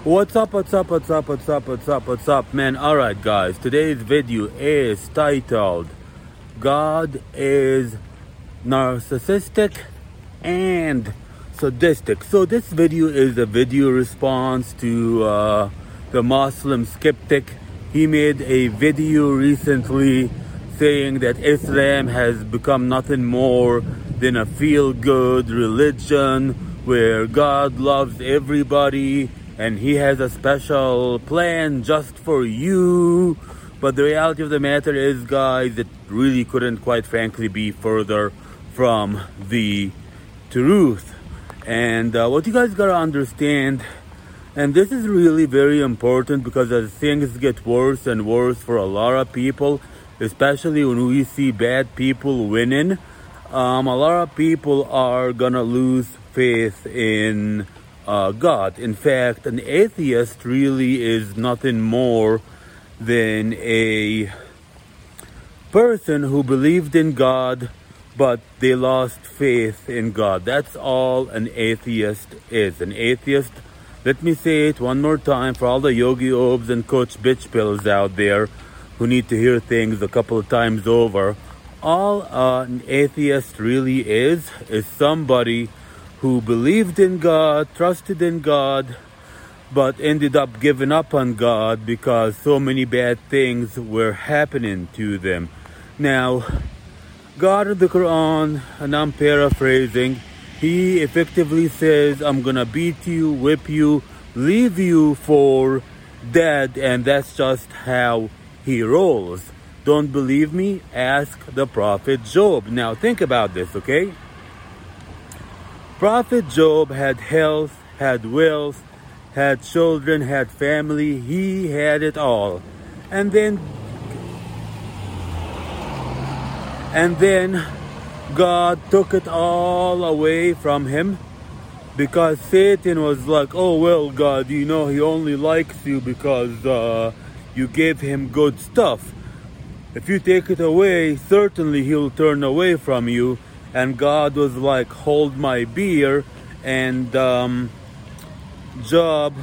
What's up, man? Alright, guys, today's video is titled God is Narcissistic and Sadistic. So, this video is a video response to the Muslim skeptic. He made a video recently saying that Islam has become nothing more than a feel-good religion where God loves everybody and he has a special plan just for you. But the reality of the matter is, guys, it really couldn't, quite frankly, be further from the truth. And what you guys gotta understand, and this is really very important, because as things get worse and worse for a lot of people, especially when we see bad people winning, a lot of people are gonna lose faith in God. In fact, an atheist really is nothing more than a person who believed in God, but they lost faith in God. That's all an atheist is. An atheist, let me say it one more time for all the Yogi Obs and Coach Bitch Pills out there who need to hear things a couple of times over. All an atheist really is somebody who believed in God, trusted in God, but ended up giving up on God because so many bad things were happening to them. Now, God in the Quran, and I'm paraphrasing, he effectively says, I'm gonna beat you, whip you, leave you for dead, and that's just how he rolls. Don't believe me? Ask the Prophet Job. Now think about this, okay? Prophet Job had health, had wealth, had children, had family. He had it all. And then God took it all away from him, because Satan was like, oh, well, God, you know, he only likes you because you gave him good stuff. If you take it away, certainly he'll turn away from you. And God was like, hold my beer. And Job,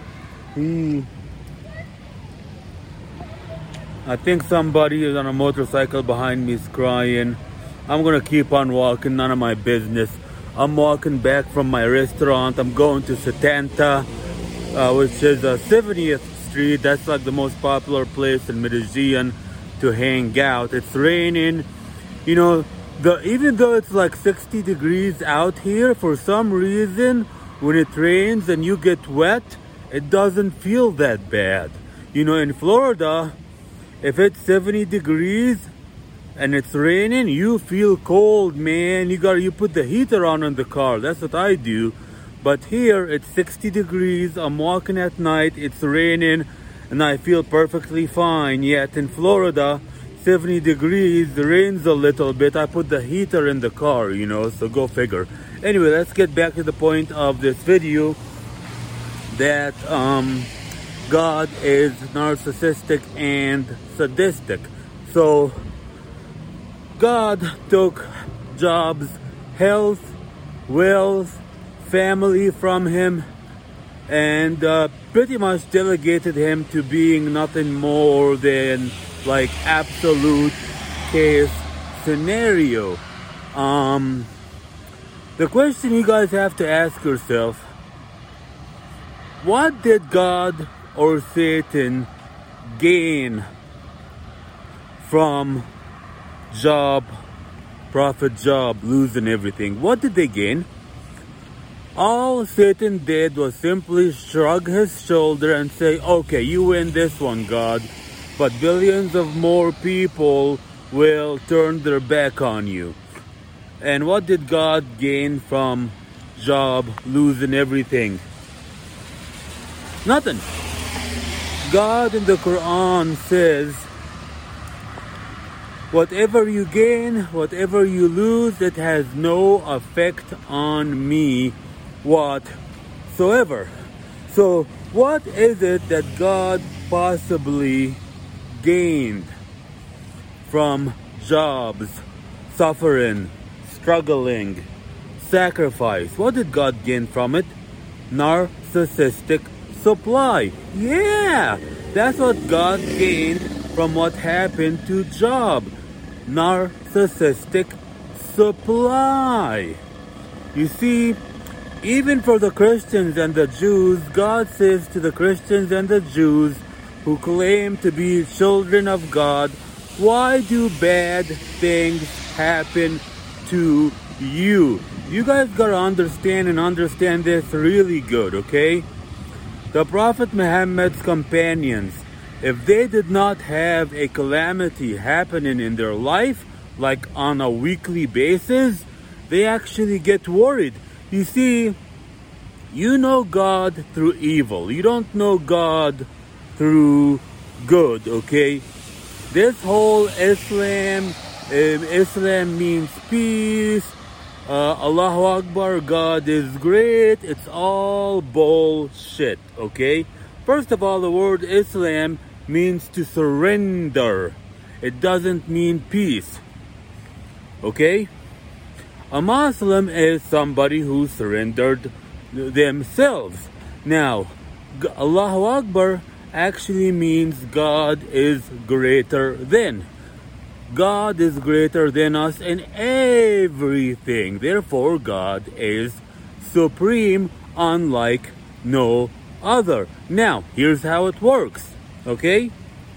I think somebody is on a motorcycle behind me is crying. I'm gonna keep on walking, none of my business. I'm walking back from my restaurant. I'm going to Setanta, which is 70th Street. That's like the most popular place in Medellin to hang out. It's raining, you know. Even though it's like 60 degrees out here, for some reason, when it rains and you get wet, it doesn't feel that bad. You know, in Florida, if it's 70 degrees and it's raining, you feel cold, man. You put the heater on in the car. That's what I do. But here, it's 60 degrees. I'm walking at night. It's raining, and I feel perfectly fine. Yet in Florida, 70 degrees, the rains a little bit, I put the heater in the car, you know, so go figure. Anyway, let's get back to the point of this video, that God is narcissistic and sadistic. So God took Job's health, wealth, family from him, and pretty much delegated him to being nothing more than like absolute case scenario. The question you guys have to ask yourself, what did God or Satan gain from Prophet Job losing everything? What did they gain? All Satan did was simply shrug his shoulder and say, okay, you win this one, God, but billions of more people will turn their back on you. And what did God gain from Job losing everything? Nothing. God in the Quran says, whatever you gain, whatever you lose, it has no effect on me whatsoever. So what is it that God possibly gained from Job's suffering, struggling, sacrifice? What did God gain from it? Narcissistic supply. Yeah, that's what God gained from what happened to Job. Narcissistic supply. You see, even for the Christians and the Jews, God says to the Christians and the Jews who claim to be children of God, why do bad things happen to you? You guys gotta understand this really good, okay? The Prophet Muhammad's companions, if they did not have a calamity happening in their life, like on a weekly basis, they actually get worried. You see, you know God through evil. You don't know God through good, okay? This whole Islam means peace. Allahu Akbar, God is great. It's all bullshit, okay? First of all, the word Islam means to surrender. It doesn't mean peace, okay? A Muslim is somebody who surrendered themselves. Now, Allahu Akbar actually means God is greater than. God is greater than us in everything. Therefore, God is supreme, unlike no other. Now, here's how it works, okay?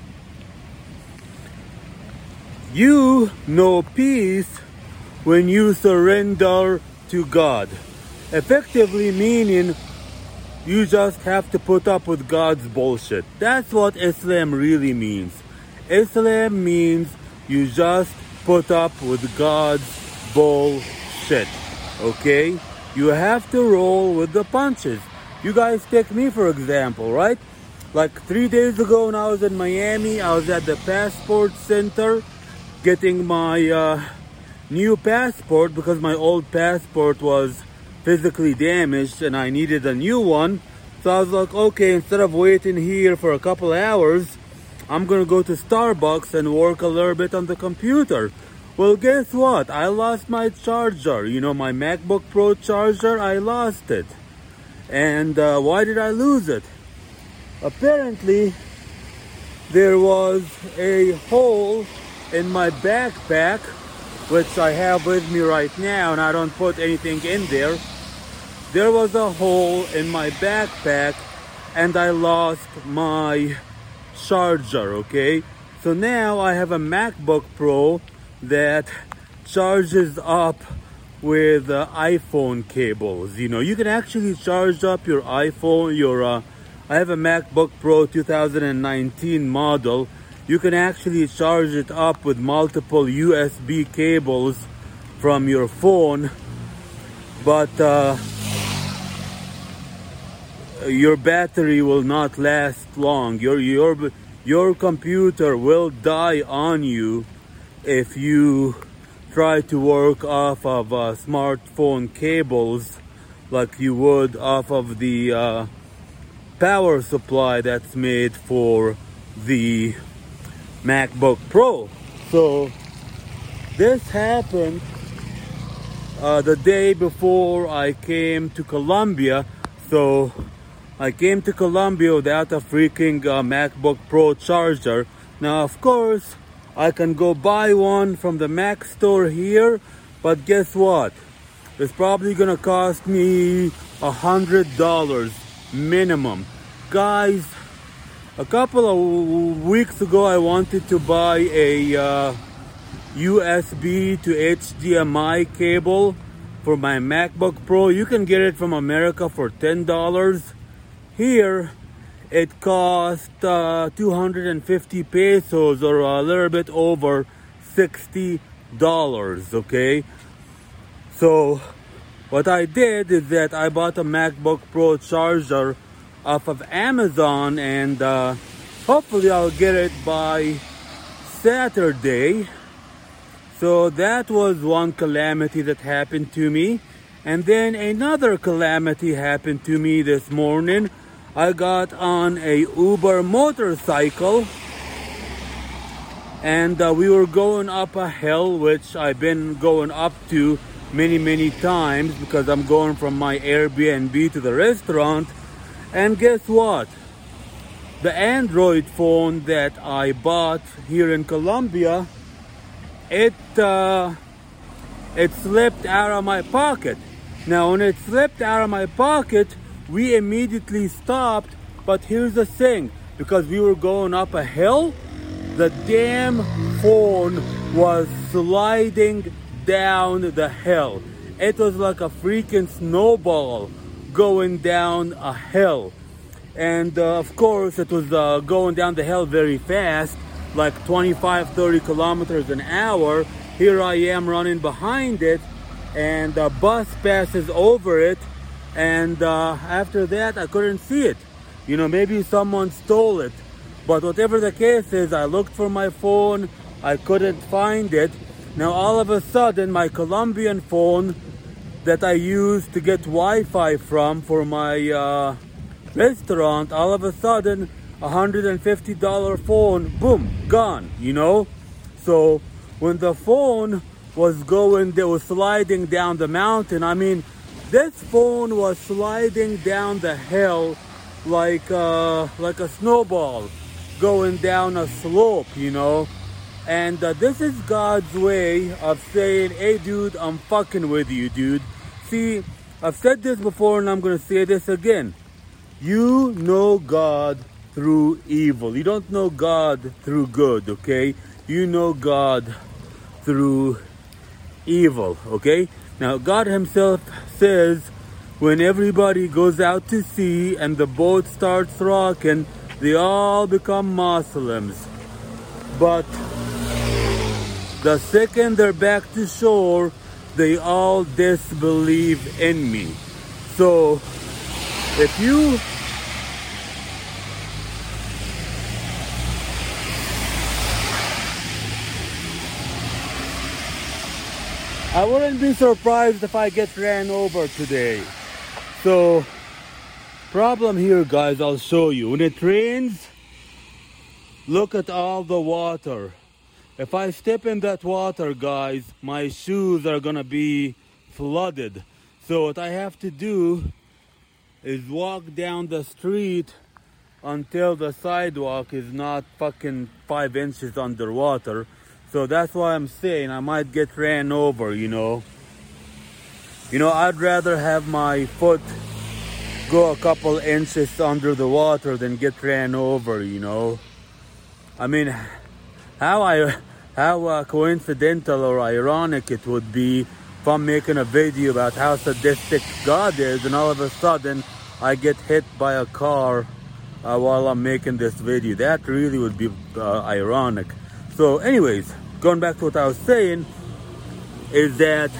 You know peace when you surrender to God. Effectively meaning you just have to put up with God's bullshit. That's what Islam really means. Islam means you just put up with God's bullshit, okay? You have to roll with the punches. You guys take me for example, right? Like 3 days ago when I was in Miami, I was at the passport center getting my new passport because my old passport was physically damaged and I needed a new one. So I was like, okay, instead of waiting here for a couple hours, I'm gonna go to Starbucks and work a little bit on the computer. Well, guess what? I lost my charger. You know, my MacBook Pro charger, I lost it. And why did I lose it? Apparently, there was a hole in my backpack, which I have with me right now, and I don't put anything in there. There was a hole in my backpack, and I lost my charger, okay? So now I have a MacBook Pro that charges up with iPhone cables. You know, you can actually charge up your iPhone, I have a MacBook Pro 2019 model. You can actually charge it up with multiple USB cables from your phone, but your battery will not last long. Your computer will die on you if you try to work off of smartphone cables like you would off of the power supply that's made for the MacBook Pro. So this happened the day before I came to Colombia. So I came to Colombia without a freaking MacBook Pro charger. Now, of course, I can go buy one from the Mac store here, but guess what? It's probably gonna cost me $100 minimum. Guys, a couple of weeks ago, I wanted to buy a USB to HDMI cable for my MacBook Pro. You can get it from America for $10. Here, it cost 250 pesos, or a little bit over $60, okay? So what I did is that I bought a MacBook Pro charger off of Amazon, and hopefully I'll get it by Saturday. So that was one calamity that happened to me. And then another calamity happened to me this morning. I got on a Uber motorcycle, and we were going up a hill, which I've been going up to many times because I'm going from my Airbnb to the restaurant. And guess what? The Android phone that I bought here in Colombia, it slipped out of my pocket. Now, when it slipped out of my pocket, we immediately stopped. But here's the thing, because we were going up a hill, the damn phone was sliding down the hill. It was like a freaking snowball going down a hill. And of course, it was going down the hill very fast, like 25-30 kilometers an hour. Here I am running behind it, and a bus passes over it, and after that I couldn't see it. You know, maybe someone stole it. But whatever the case is, I looked for my phone, I couldn't find it. Now all of a sudden, my Colombian phone that I used to get Wi-Fi from for my restaurant, all of a sudden, $150 phone, boom, gone, you know? So when the phone was sliding down the mountain, I mean, this phone was sliding down the hill like a snowball going down a slope, you know? And this is God's way of saying, hey dude, I'm fucking with you, dude. See, I've said this before and I'm gonna say this again. You know God through evil. You don't know God through good, okay? You know God through evil, okay? Now, God himself says, when everybody goes out to sea and the boat starts rocking, they all become Muslims. But the second they're back to shore, they all disbelieve in me. So, if you I wouldn't be surprised if I get ran over today. So, problem here, guys, I'll show you. When it rains, look at all the water. If I step in that water, guys, my shoes are gonna be flooded. So what I have to do is walk down the street until the sidewalk is not fucking 5 inches underwater. So that's why I'm saying I might get ran over, you know. You know, I'd rather have my foot go a couple inches under the water than get ran over, you know. I mean, how coincidental or ironic it would be if I'm making a video about how sadistic God is and all of a sudden I get hit by a car while I'm making this video. That really would be ironic. So anyways, going back to what I was saying, is that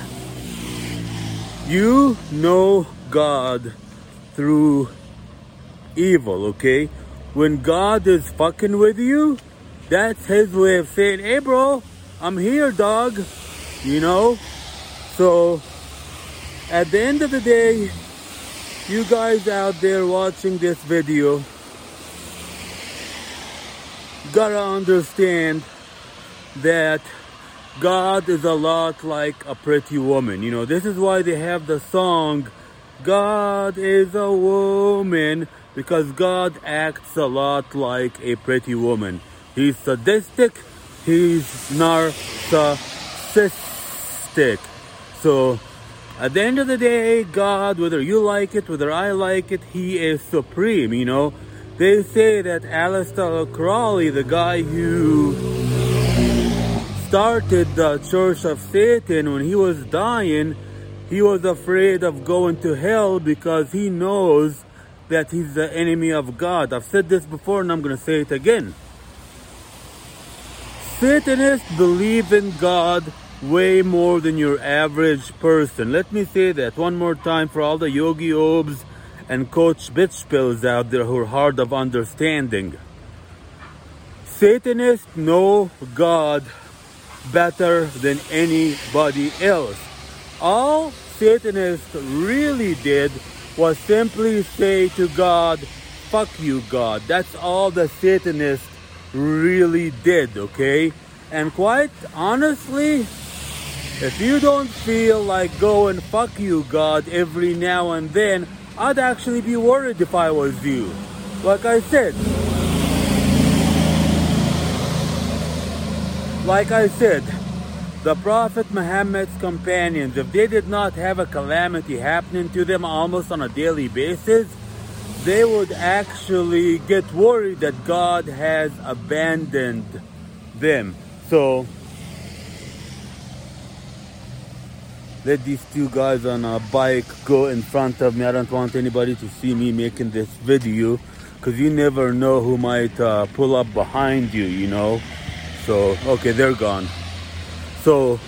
you know God through evil, okay? When God is fucking with you, that's his way of saying, hey bro, I'm here, dog, you know? So, at the end of the day, you guys out there watching this video gotta understand that God is a lot like a pretty woman. You know, this is why they have the song, God is a woman, because God acts a lot like a pretty woman. He's sadistic, he's narcissistic. So, at the end of the day, God, whether you like it, whether I like it, he is supreme, you know. They say that Aleister Crowley, the guy who started the Church of Satan, when he was dying, he was afraid of going to hell because he knows that he's the enemy of God. I've said this before and I'm going to say it again. Satanists believe in God way more than your average person. Let me say that one more time for all the Yogi Obes and Coach Bitch Pills out there who are hard of understanding. Satanists know God better than anybody else. All Satanists really did was simply say to God, fuck you, God. That's all the Satanists really did, okay? And quite honestly, if you don't feel like going fuck you, God, every now and then, I'd actually be worried if I was you. Like I said, the Prophet Muhammad's companions, if they did not have a calamity happening to them almost on a daily basis, they would actually get worried that God has abandoned them. So, let these two guys on a bike go in front of me. I don't want anybody to see me making this video, because you never know who might pull up behind you, you know. So, okay, they're gone. So,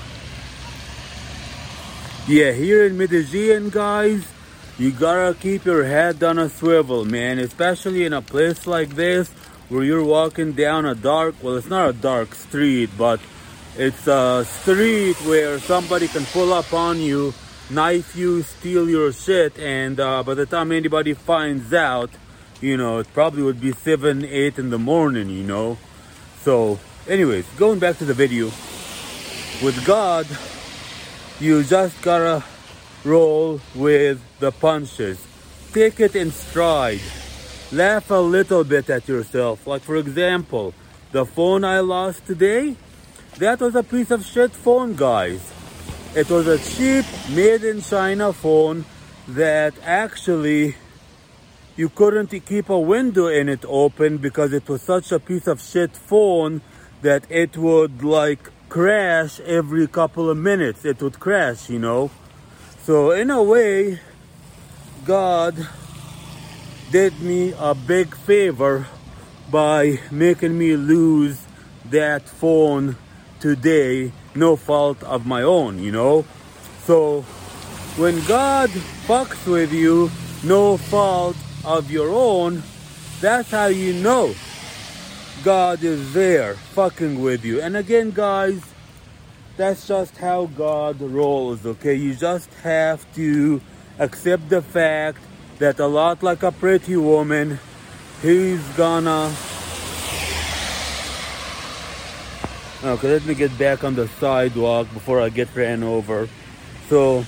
yeah, here in Medellin, guys, you gotta keep your head on a swivel, man. Especially in a place like this, where you're walking down a dark, well, it's not a dark street, but it's a street where somebody can pull up on you, knife you, steal your shit, and by the time anybody finds out, you know, it probably would be 7, 8 in the morning, you know. So, anyways, going back to the video. With God, you just gotta roll with the punches. Take it in stride. Laugh a little bit at yourself. Like, for example, the phone I lost today, that was a piece of shit phone, guys. It was a cheap, made in China phone that actually you couldn't keep a window in it open because it was such a piece of shit phone that it would like crash every couple of minutes. It would crash, you know. So in a way, God did me a big favor by making me lose that phone today, no fault of my own, you know. So when God fucks with you, no fault of your own, that's how you know God is there fucking with you. And again, guys, that's just how God rolls, okay? You just have to accept the fact that a lot like a pretty woman, he's gonna... Okay, let me get back on the sidewalk before I get ran over. So,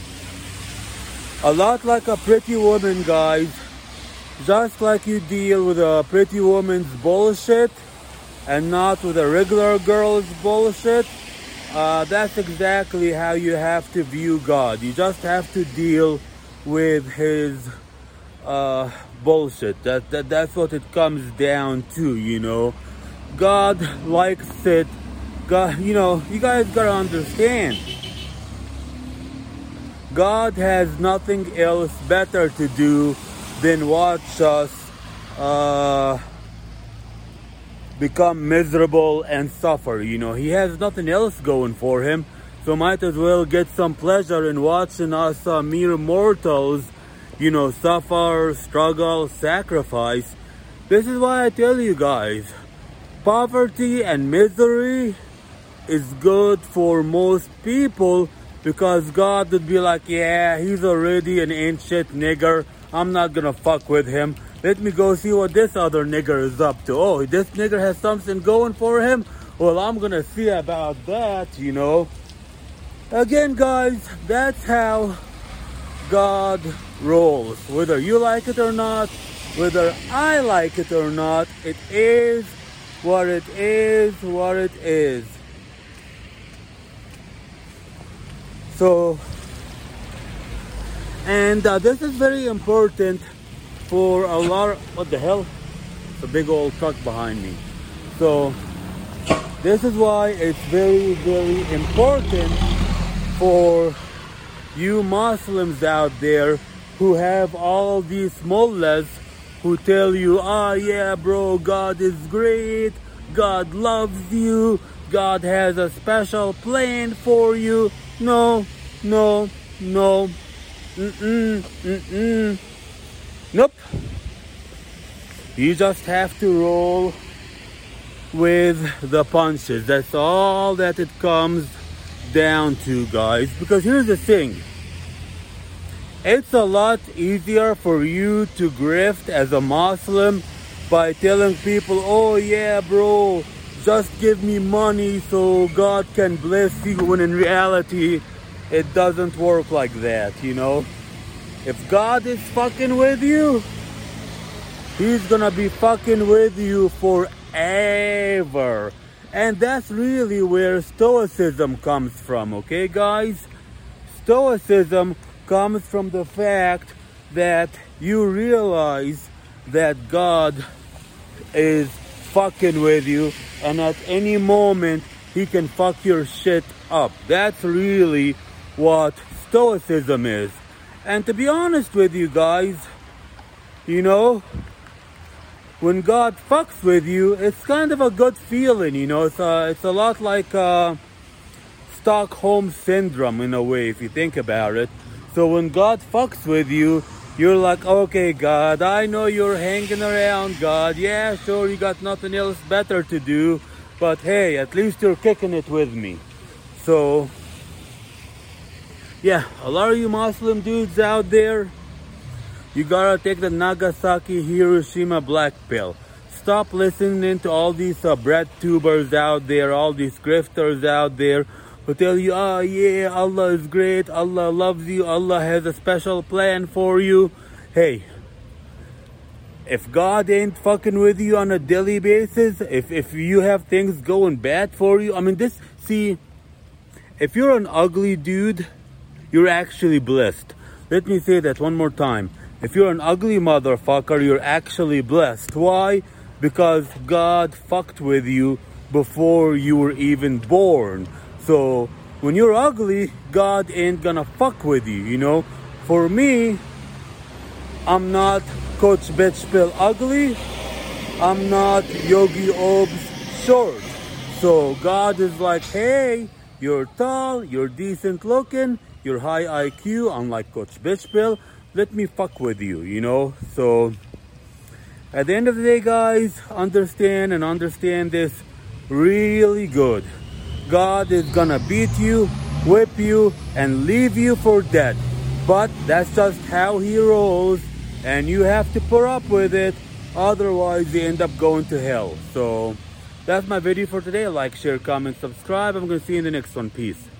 a lot like a pretty woman, guys, just like you deal with a pretty woman's bullshit and not with a regular girl's bullshit, that's exactly how you have to view God. You just have to deal with his bullshit. That's what it comes down to, you know. God likes it. God, you know, you guys gotta understand, God has nothing else better to do than watch us become miserable and suffer. You know, he has nothing else going for him, so might as well get some pleasure in watching us mere mortals, you know, suffer, struggle, sacrifice. This is why I tell you guys, poverty and misery is good for most people, because God would be like, yeah, he's already an ancient nigger, I'm not gonna fuck with him. Let me go see what this other nigger is up to. Oh, this nigger has something going for him? Well, I'm gonna see about that, you know. Again, guys, that's how God rolls. Whether you like it or not, whether I like it or not, it is what it is, what it is. So, and this is very important for a lot of, what the hell? The big old truck behind me. So, this is why it's very, very important for you Muslims out there who have all these mullahs who tell you, yeah, bro, God is great, God loves you, God has a special plan for you. No, no, no. Nope. You just have to roll with the punches. That's all that it comes down to, guys. Because here's the thing. It's a lot easier for you to grift as a Muslim by telling people, oh yeah, bro, just give me money so God can bless you, when in reality, it doesn't work like that, you know? If God is fucking with you, He's gonna be fucking with you forever. And that's really where Stoicism comes from, okay guys? Stoicism comes from the fact that you realize that God is fucking with you, and at any moment He can fuck your shit up. That's really what Stoicism is. And to be honest with you guys, you know, when God fucks with you, it's kind of a good feeling, you know. It's a lot like Stockholm Syndrome in a way, if you think about it. So when God fucks with you, you're like, okay, God, I know you're hanging around, God. Yeah, sure, you got nothing else better to do. But hey, at least you're kicking it with me. So, yeah, a lot of you Muslim dudes out there, you gotta take the Nagasaki Hiroshima black pill. Stop listening to all these bread tubers out there, all these grifters out there who tell you, oh yeah, Allah is great, Allah loves you, Allah has a special plan for you. Hey, if God ain't fucking with you on a daily basis, if you have things going bad for you, I mean, if you're an ugly dude, you're actually blessed. Let me say that one more time. If you're an ugly motherfucker, you're actually blessed. Why? Because God fucked with you before you were even born. So when you're ugly, God ain't gonna fuck with you, you know? For me, I'm not Coach Bitch Pill ugly. I'm not Yogi Ob's short. So God is like, hey, you're tall, you're decent looking, you're high IQ, unlike Coach Bitch Pill. Let me fuck with you, you know? So at the end of the day, guys, understand this really good. God is gonna beat you, whip you, and leave you for dead. But that's just how He rolls, and you have to put up with it. Otherwise, you end up going to hell. So that's my video for today. Like, share, comment, subscribe. I'm gonna see you in the next one. Peace.